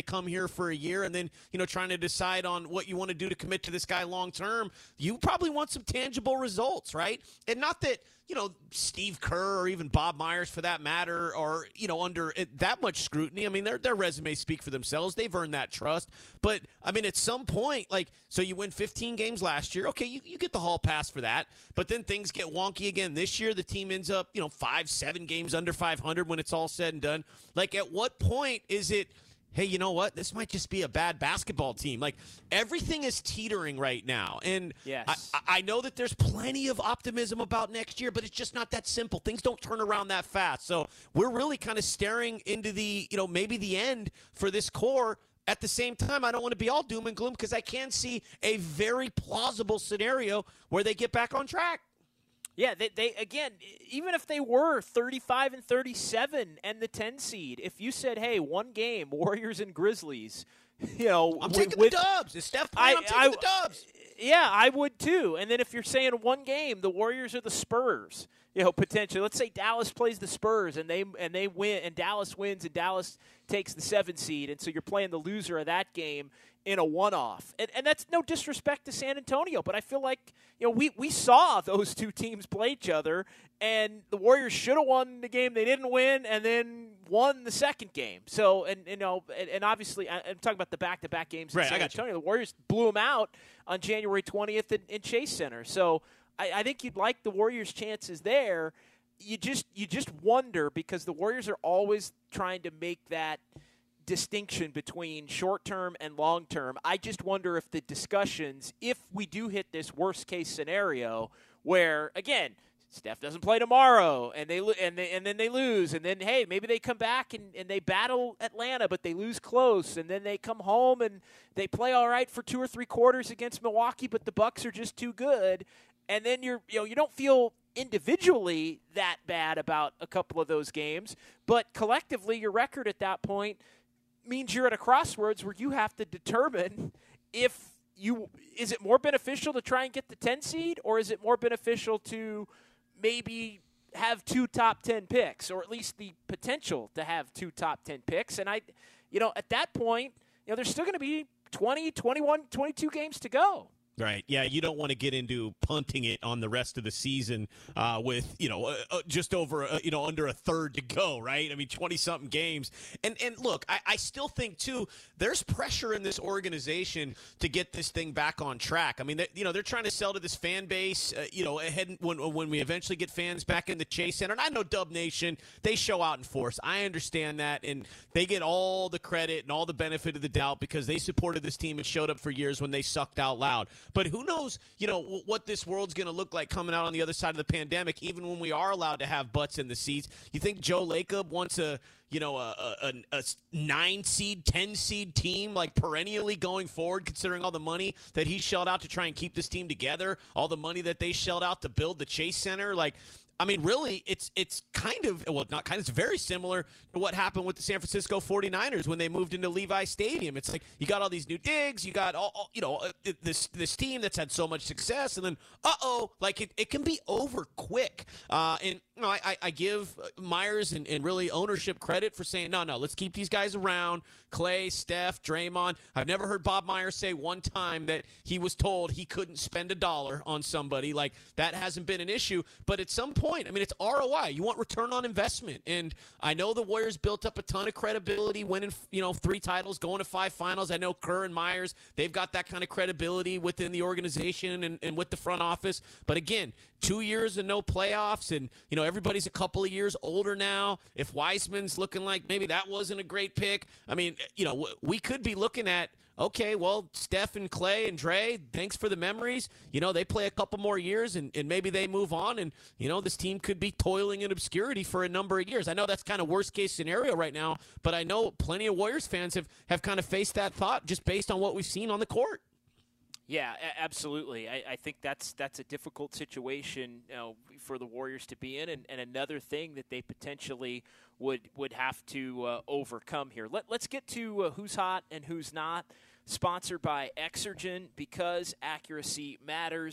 for a year and then, you know, trying to decide on what you want to do to commit to this guy long term, you probably want some tangible results, right? And not that, you know, Steve Kerr or even Bob Myers, for that matter, are, you know, under that much scrutiny. I mean, their their resumes speak for themselves. They've earned that trust. But, I mean, at some point, like, so you win fifteen games last year. Okay, you, you get the hall pass for that. But then things get wonky again this year. The team ends up, you know, five, seven games under five hundred when it's all said and done. Like, at what point is it, hey, you know what? This might just be a bad basketball team. Like, everything is teetering right now. And yes. I, I know that there's plenty of optimism about next year, but it's just not that simple. Things don't turn around that fast. So we're really kind of staring into the, you know, maybe the end for this core. At the same time, I don't want to be all doom and gloom because I can see a very plausible scenario where they get back on track. Yeah, they, they again, even if they were thirty-five and thirty-seven and the ten seed, if you said, hey, one game, Warriors and Grizzlies, you know. I'm with, taking with, the dubs. Is Steph playing? I'm taking I, the dubs. Yeah, I would too. And then if you're saying one game, the Warriors or the Spurs, you know, potentially. Let's say Dallas plays the Spurs and they and they win, and Dallas wins, and Dallas takes the seven seed, and so you're playing the loser of that game in a one-off. And, and that's no disrespect to San Antonio, but I feel like, you know, we, we saw those two teams play each other, and the Warriors should have won the game they didn't win and then won the second game. So, and you know, and, and obviously, I'm talking about the back-to-back games in right, San Antonio. The Warriors blew them out on January twentieth in, in Chase Center. So I, I think you'd like the Warriors' chances there. You just you just wonder, because the Warriors are always trying to make that distinction between short-term and long-term. I just wonder if the discussions, if we do hit this worst-case scenario where, again, Steph doesn't play tomorrow, and they and they, and then they lose, and then, hey, maybe they come back and, and they battle Atlanta, but they lose close, and then they come home and they play all right for two or three quarters against Milwaukee, but the Bucks are just too good, and then you're you know you don't feel individually that bad about a couple of those games, but collectively your record at that point means you're at a crossroads where you have to determine if you is it more beneficial to try and get the ten seed, or is it more beneficial to maybe have two top ten picks, or at least the potential to have two top ten picks. And I, you know, at that point, you know, there's still going to be twenty, twenty-one, twenty-two games to go. Right. Yeah, you don't want to get into punting it on the rest of the season uh, with, you know, uh, uh, just over, uh, you know, under a third to go, right? I mean, twenty-something games. And, and look, I, I still think, too, there's pressure in this organization to get this thing back on track. I mean, they, you know, they're trying to sell to this fan base, uh, you know, ahead when, when we eventually get fans back in the Chase Center. And I know Dub Nation, they show out in force. I understand that. And they get all the credit and all the benefit of the doubt because they supported this team and showed up for years when they sucked out loud. But who knows, you know, what this world's going to look like coming out on the other side of the pandemic, even when we are allowed to have butts in the seats. You think Joe Lacob wants a, you know, a, a, a nine seed, ten seed team, like perennially going forward, considering all the money that he shelled out to try and keep this team together, all the money that they shelled out to build the Chase Center? Like, I mean, really, it's it's kind of, well, not kind of, it's very similar to what happened with the San Francisco forty-niners when they moved into Levi Stadium. It's like you got all these new digs, you got, all, all you know, this this team that's had so much success, and then, uh-oh, like it, it can be over quick. Uh, and, you know, I, I give Myers and, and really ownership credit for saying, no, no, let's keep these guys around. Clay, Steph, Draymond. I've never heard Bob Myers say one time that he was told he couldn't spend a dollar on somebody. Like, that hasn't been an issue. But at some point, I mean, it's R O I. You want return on investment. And I know the Warriors built up a ton of credibility, winning, you know, three titles, going to five finals. I know Kerr and Myers, they've got that kind of credibility within the organization and, and with the front office. But again, two years and no playoffs, and, you know, everybody's a couple of years older now. If Wiseman's looking like maybe that wasn't a great pick, I mean, you know, we could be looking at, okay, well, Steph and Clay and Dre, thanks for the memories. You know, they play a couple more years, and, and maybe they move on, and, you know, this team could be toiling in obscurity for a number of years. I know that's kind of worst-case scenario right now, but I know plenty of Warriors fans have, have kind of faced that thought just based on what we've seen on the court. Yeah, a- absolutely. I, I think that's that's a difficult situation, you know, for the Warriors to be in, and, and another thing that they potentially would would have to uh, overcome here. Let, let's get to uh, who's hot and who's not. Sponsored by Exergen, because accuracy matters.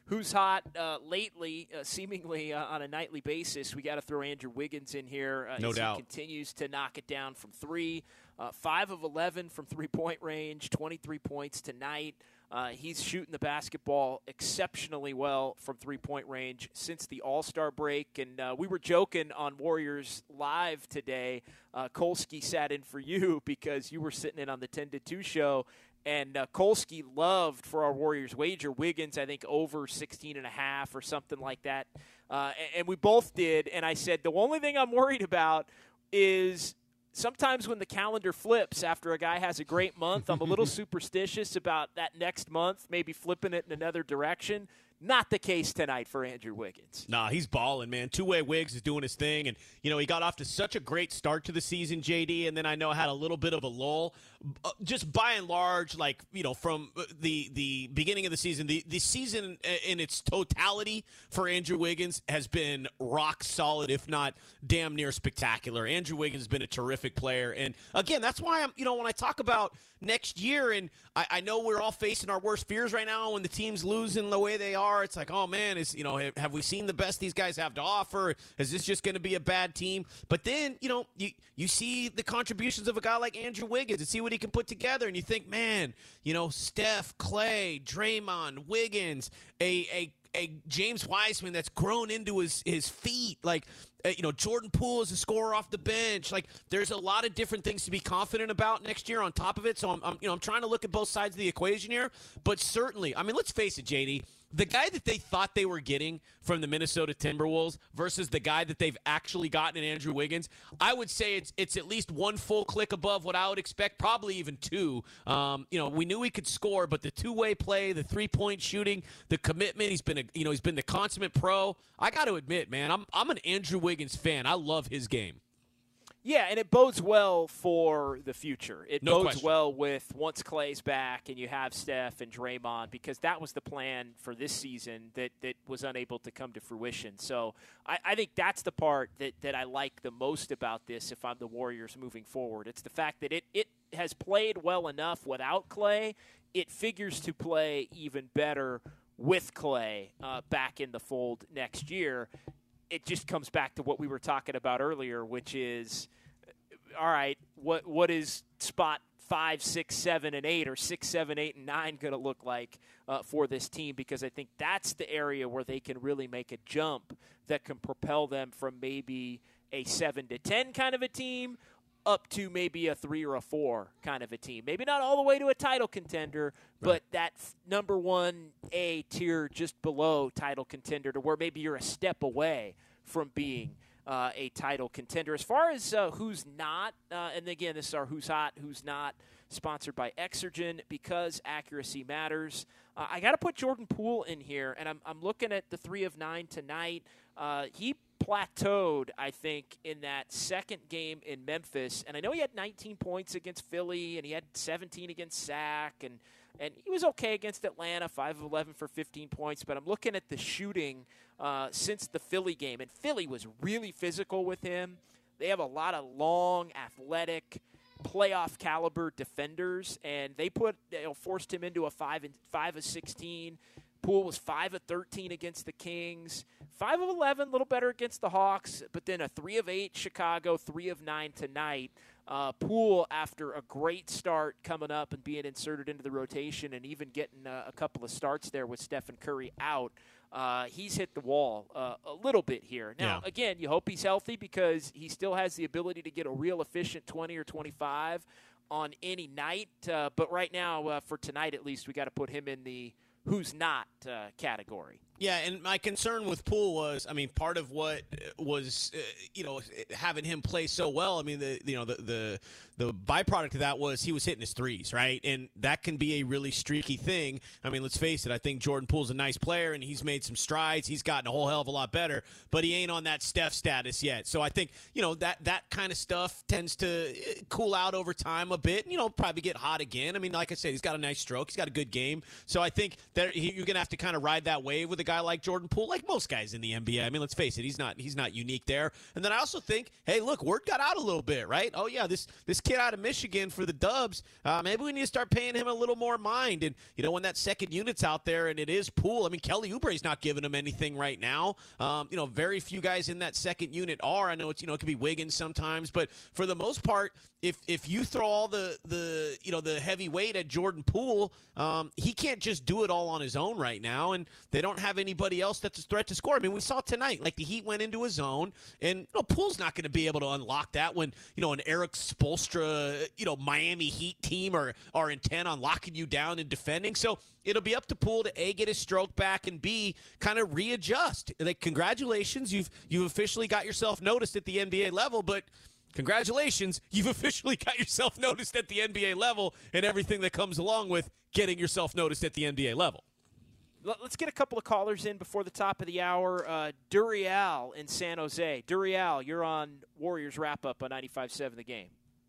who's hot uh, lately, uh, seemingly uh, on a nightly basis. We got to throw Andrew Wiggins in here. Uh, no as doubt. He continues to knock it down from three. Uh, five of eleven from three-point range, twenty-three points tonight. Uh, he's shooting the basketball exceptionally well from three-point range since the All-Star break. And uh, we were joking on Warriors Live today. Uh, Kolsky sat in for you because you were sitting in on the ten to two show. And uh, Kolsky loved for our Warriors wager Wiggins, I think, over sixteen and a half or something like that. Uh, and, and we both did. And I said, the only thing I'm worried about is sometimes when the calendar flips after a guy has a great month, I'm a little superstitious about that next month, maybe flipping it in another direction. Not the case tonight for Andrew Wiggins. Nah, he's balling, man. Two-way Wiggs is doing his thing. And, you know, he got off to such a great start to the season, J D, and then I know had a little bit of a lull. Uh, just by and large, like, you know, from the the beginning of the season, the, the season in its totality for Andrew Wiggins has been rock solid, if not damn near spectacular. Andrew Wiggins has been a terrific player. And, again, that's why I'm, you know, when I talk about next year, and I, I know we're all facing our worst fears right now when the team's losing the way they are. It's like, oh, man, is you know, have, have we seen the best these guys have to offer? Is this just going to be a bad team? But then, you know, you, you see the contributions of a guy like Andrew Wiggins and see what he can put together, and you think, man, you know, Steph, Clay, Draymond, Wiggins, a a, a James Wiseman that's grown into his, his feet, like, uh, you know, Jordan Poole is a scorer off the bench. Like, there's a lot of different things to be confident about next year on top of it. So I'm, I'm you know, I'm trying to look at both sides of the equation here. But certainly, I mean, let's face it, J D, the guy that they thought they were getting from the Minnesota Timberwolves versus the guy that they've actually gotten in Andrew Wiggins, I would say it's it's at least one full click above what I would expect, probably even two. Um, you know, we knew he could score, but the two-way play, the three-point shooting, the commitment, he's been a you know he's been the consummate pro. I got to admit, man, I'm I'm an Andrew Wiggins fan. I love his game. Yeah, and it bodes well for the future. It No bodes question. well with once Clay's back and you have Steph and Draymond, because that was the plan for this season that, that was unable to come to fruition. So I, I think that's the part that, that I like the most about this if I'm the Warriors moving forward. It's the fact that it, it has played well enough without Clay. It figures to play even better with Clay uh, back in the fold next year. It just comes back to what we were talking about earlier, which is, all right, what what is spot five, six, seven, and eight, or six, seven, eight, and nine going to look like uh, for this team? Because I think that's the area where they can really make a jump that can propel them from maybe a seven to ten kind of a team up to maybe a three or a four kind of a team. Maybe not all the way to a title contender, but right. that f- number one A tier just below title contender, to where maybe you're a step away from being uh, a title contender. As far as uh, who's not, uh, and again, this is our Who's Hot, Who's Not, sponsored by Exergen, because accuracy matters. Uh, I got to put Jordan Poole in here, and I'm, I'm looking at the three of nine tonight. Uh, he plateaued, I think, in that second game in Memphis. And I know he had nineteen points against Philly, and he had seventeen against Sac, and, and he was okay against Atlanta, five of eleven for fifteen points. But I'm looking at the shooting uh, since the Philly game, and Philly was really physical with him. They have a lot of long, athletic, playoff caliber defenders, and they put you know, forced him into a five and five of sixteen. Poole was five of thirteen against the Kings, five of eleven, a little better against the Hawks, but then a three of eight Chicago, three of nine tonight. Uh, Poole, after a great start coming up and being inserted into the rotation and even getting uh, a couple of starts there with Stephen Curry out, uh, he's hit the wall uh, a little bit here. Now, Yeah. again, you hope he's healthy, because he still has the ability to get a real efficient twenty or twenty-five on any night. Uh, but right now, uh, for tonight at least, we got to put him in the who's not uh, category. Yeah, and my concern with Poole was, I mean, part of what was, uh, you know, having him play so well. I mean, the you know the the the byproduct of that was he was hitting his threes, right? And that can be a really streaky thing. I mean, let's face it. I think Jordan Poole's a nice player, and he's made some strides. He's gotten a whole hell of a lot better, but he ain't on that Steph status yet. So I think you know that that kind of stuff tends to cool out over time a bit. You know, probably get hot again. I mean, like I said, he's got a nice stroke. He's got a good game. So I think that he, you're gonna have to kind of ride that wave with a guy like Jordan Poole, like most guys in the N B A. I mean, let's face it, he's not he's not unique there. And then I also think, hey, look, word got out a little bit, right? Oh, yeah, this this kid out of Michigan for the Dubs, uh, maybe we need to start paying him a little more mind. And, you know, when that second unit's out there and it is Poole, I mean, Kelly Oubre's not giving him anything right now. Um, you know, very few guys in that second unit are. I know it's, you know, it can be Wiggins sometimes, but for the most part, if if you throw all the, the you know, the heavy weight at Jordan Poole, um, he can't just do it all on his own right now, and they don't have anybody else that's a threat to score. I mean, we saw tonight, like the Heat went into a zone, and you know, Poole's not going to be able to unlock that when, you know, an Eric Spoelstra, you know, Miami Heat team are, are intent on locking you down and defending. So it'll be up to Poole to A, get his stroke back, and B, kind of readjust. Like, congratulations, you've you've officially got yourself noticed at the N B A level, but congratulations, you've officially got yourself noticed at the N B A level and everything that comes along with getting yourself noticed at the N B A level. Let's get a couple of callers in before the top of the hour. Uh, Durial in San Jose. Durial, you're on Warriors Wrap-Up on ninety-five seven The Game.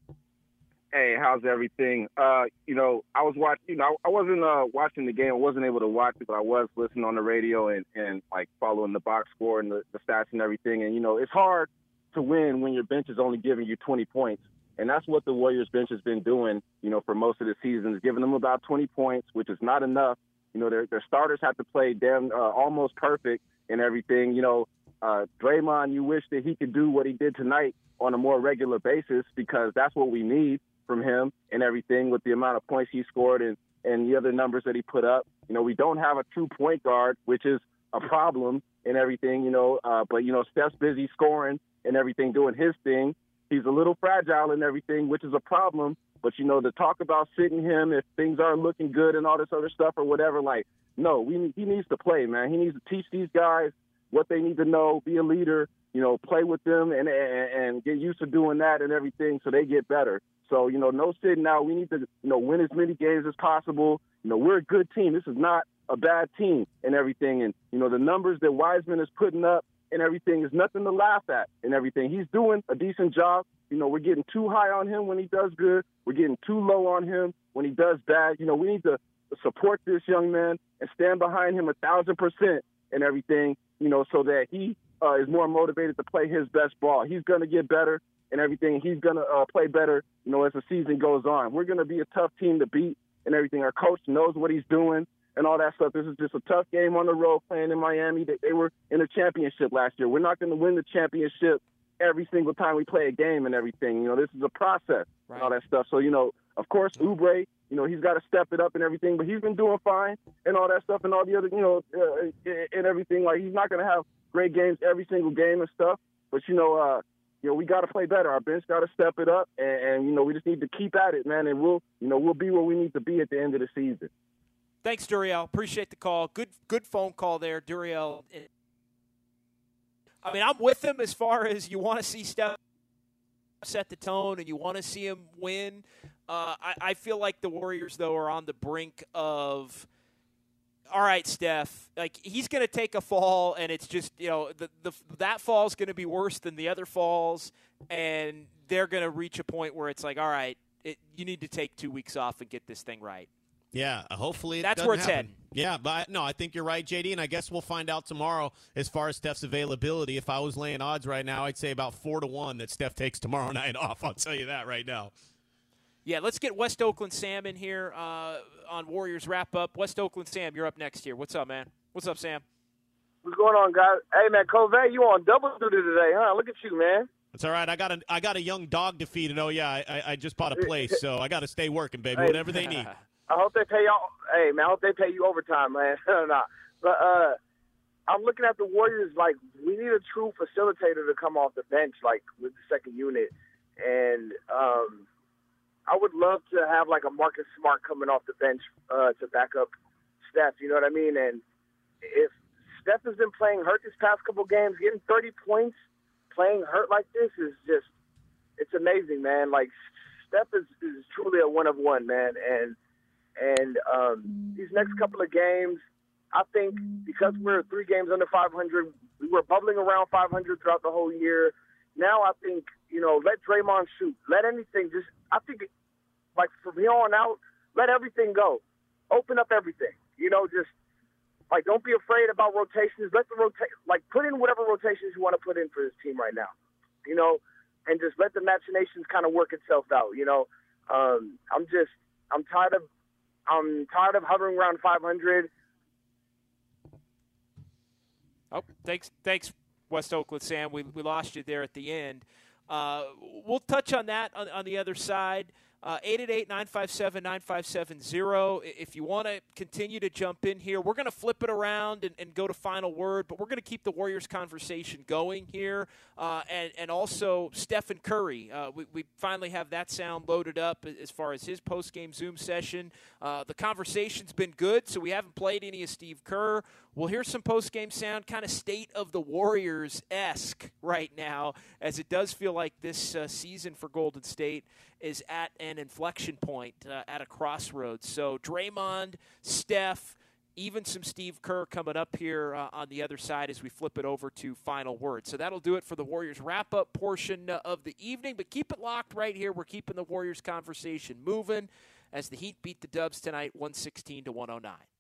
Hey, how's everything? Uh, you know, I was watching, you know, I wasn't uh, watching the game. I wasn't able to watch it, but I was listening on the radio and, and like, following the box score and the, the stats and everything. And, you know, it's hard to win when your bench is only giving you twenty points. And that's what the Warriors bench has been doing, you know, for most of the season, is giving them about twenty points, which is not enough. You know, their, their starters have to play damn uh, almost perfect and everything. You know, uh, Draymond, you wish that he could do what he did tonight on a more regular basis, because that's what we need from him and everything, with the amount of points he scored and, and the other numbers that he put up. You know, we don't have a true point guard, which is a problem and everything, you know, uh, but, you know, Steph's busy scoring and everything, doing his thing. He's a little fragile and everything, which is a problem. But, you know, to talk about sitting him if things aren't looking good and all this other stuff or whatever, like, no, we he needs to play, man. He needs to teach these guys what they need to know, be a leader, you know, play with them and, and, and get used to doing that and everything so they get better. So, you know, no sitting out. We need to, you know, win as many games as possible. You know, we're a good team. This is not a bad team and everything. And, you know, the numbers that Wiseman is putting up and everything is nothing to laugh at and everything. He's doing a decent job. You know, we're getting too high on him when he does good. We're getting too low on him when he does bad. You know, we need to support this young man and stand behind him a thousand percent and everything, you know, so that he uh, is more motivated to play his best ball. He's going to get better and everything. He's going to uh, play better, you know, as the season goes on. We're going to be a tough team to beat and everything. Our coach knows what he's doing and all that stuff. This is just a tough game on the road playing in Miami. They, they were in a championship last year. We're not going to win the championship every single time we play a game and everything. You know, this is a process right. and all that stuff. So, you know, of course, Oubre, you know, he's got to step it up and everything, but he's been doing fine and all that stuff and all the other, you know, uh, and everything. Like, he's not going to have great games every single game and stuff, but, you know, uh, you know, we got to play better. Our bench got to step it up, and, and, you know, we just need to keep at it, man, and we'll, you know, we'll be where we need to be at the end of the season. Thanks, Duriel. Appreciate the call. Good good phone call there, Duriel. I mean, I'm with him as far as you want to see Steph set the tone and you want to see him win. Uh, I, I feel like the Warriors, though, are on the brink of, all right, Steph, like, he's going to take a fall, and it's just, you know, the, the that fall is going to be worse than the other falls, and they're going to reach a point where it's like, all right, it, you need to take two weeks off and get this thing right. Yeah, hopefully it That's doesn't where it's happen. heading. Yeah, but no, I think you're right, J D, and I guess we'll find out tomorrow as far as Steph's availability. If I was laying odds right now, I'd say about four to one that Steph takes tomorrow night off. I'll tell you that right now. Yeah, let's get West Oakland Sam in here uh, on Warriors Wrap-Up. West Oakland Sam, you're up next here. What's up, man? What's up, Sam? What's going on, guys? Hey, man, Covey, you on double duty today, huh? Look at you, man. It's all right. I got a I got a young dog to feed, and oh yeah, I, I just bought a place, so I got to stay working, baby. Hey. Whatever they need. I hope they pay y'all. Hey, man, I hope they pay you overtime, man. nah. But uh, I'm looking at the Warriors like we need a true facilitator to come off the bench, like with the second unit, and um, I would love to have like a Marcus Smart coming off the bench uh, to back up Steph. You know what I mean? And if Steph has been playing hurt this past couple games, getting thirty points, playing hurt like this is just, it's amazing, man. Like, Steph is, is truly a one of one, man. And and um, these next couple of games, I think because we're three games under five hundred, we were bubbling around five hundred throughout the whole year. Now I think, you know, let Draymond shoot. Let anything just, I think, like, from here on out, let everything go. Open up everything. You know, just Like, don't be afraid about rotations. Let the rotate, like, put in whatever rotations you want to put in for this team right now, you know, and just let the machinations kind of work itself out. You know, um, I'm just, I'm tired of, I'm tired of hovering around five hundred. Oh, thanks, thanks, West Oakland Sam. We we lost you there at the end. Uh, we'll touch on that on, on the other side. Uh, eight eight eight, nine five seven, nine five seven zero. If you want to continue to jump in here, we're going to flip it around and, and go to final word, but we're going to keep the Warriors conversation going here. Uh, and, and also Stephen Curry. Uh, we, we finally have that sound loaded up as far as his post-game Zoom session. Uh, the conversation's been good, so we haven't played any of Steve Kerr. We'll hear some post-game sound, kind of state of the Warriors-esque right now, as it does feel like this uh, season for Golden State is at an inflection point, uh, at a crossroads. So Draymond, Steph, even some Steve Kerr coming up here uh, on the other side as we flip it over to final word. So that'll do it for the Warriors wrap-up portion uh, of the evening. But keep it locked right here. We're keeping the Warriors conversation moving as the Heat beat the Dubs tonight, one sixteen to one oh nine.